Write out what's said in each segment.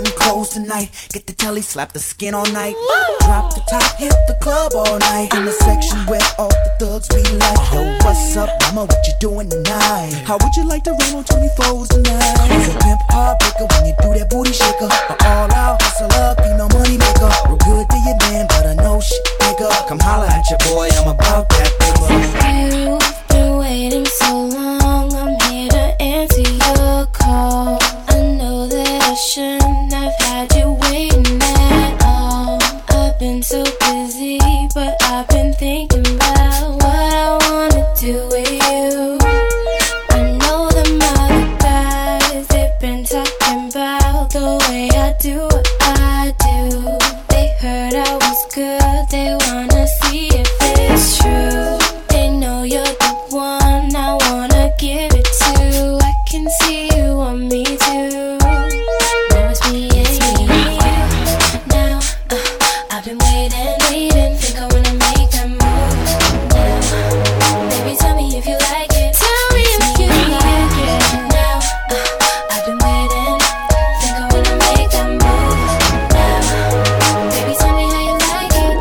certain clothes tonight. Get the telly, slap the skin all night. Drop the top, hit the club all night. In the section where all the thugs be like, yo, what's up, mama, what you doing tonight? How would you like to roll on 24s tonight? He's a pimp heartbreaker when you do that booty shaker. An all out hustler, be no money maker. Real good to your man, but I know shit nigga. Come holla at your boy, I'm about that paper. You've been waiting so long, I'm here to answer your call. I know that I shouldn't have had you waiting at all. I've been so busy, but I've been thinking about what I wanna do with you. I know them other guys, they've been talking about the way I do what I do. They heard I was good, they wanna see if it's true. They know you're the one I wanna give it to. I can see you want me too. Now it's me and you. Now I've been waiting. Think I wanna make that move now. Baby, tell me if you like it. Tell me if you like it. Now I've been waiting. Think I wanna make that move now. Baby, tell me how you like it.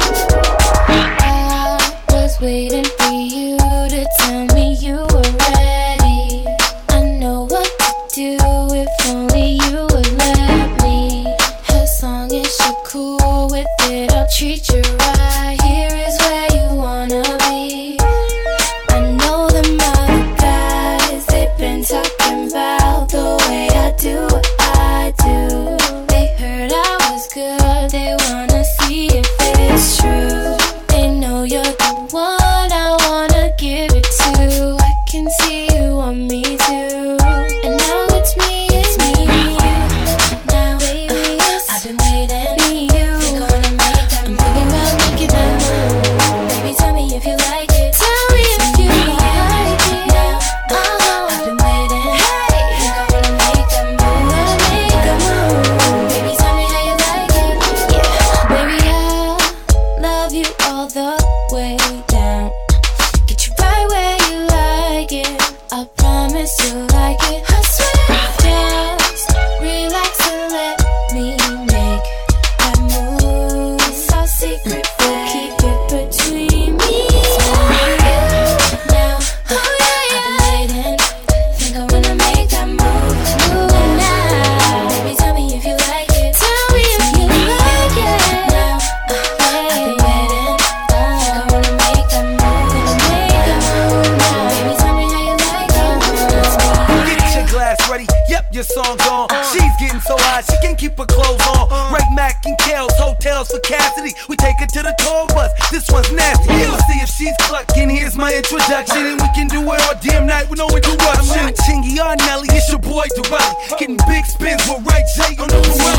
I was waiting for you to tell me you were ready. I know what to do if only you would let me. As long as you're cool with it, I'll treat you right. Here is where you wanna be. I know them other guys, they've been talking about the way I do what I do. They heard I was good, they wanna see if it's true. They know you're the one I wanna give it to. I can see you want me too. And now it's me and you. Now, baby, I've been waiting. Me, you. Think I wanna make that move. I'm thinking about making that move. Baby, tell me if you like it. Tell me if you like it. Now, I've been waiting. Think I wanna make that move. Make a move. Baby, tell me how you like it. Yeah, baby, I'll love you all the way down. Get you right where you like it. I promise you'll like it. I swear, just relax and let me make that move. It's our secret, but keep it between me and you. Now, I've been waiting. Think I wanna make that move now. Baby, tell me if you like it. Tell me if you like it. Now, I've been waiting. Think I wanna make that move. Make that move now. Baby, tell me how you like it. Get your glass ready, yep, your song's on. She's getting so high, she can't keep her clothes on. Right Mac and Kels, hotels for Cassidy. We take her to the tour bus, this one's nasty. Let's see if she's clucking, here's my introduction. And we can do it all damn night with no interruption. I'm not Chingy or Nelly, it's your boy Durelli. Getting big spins with Ray J on the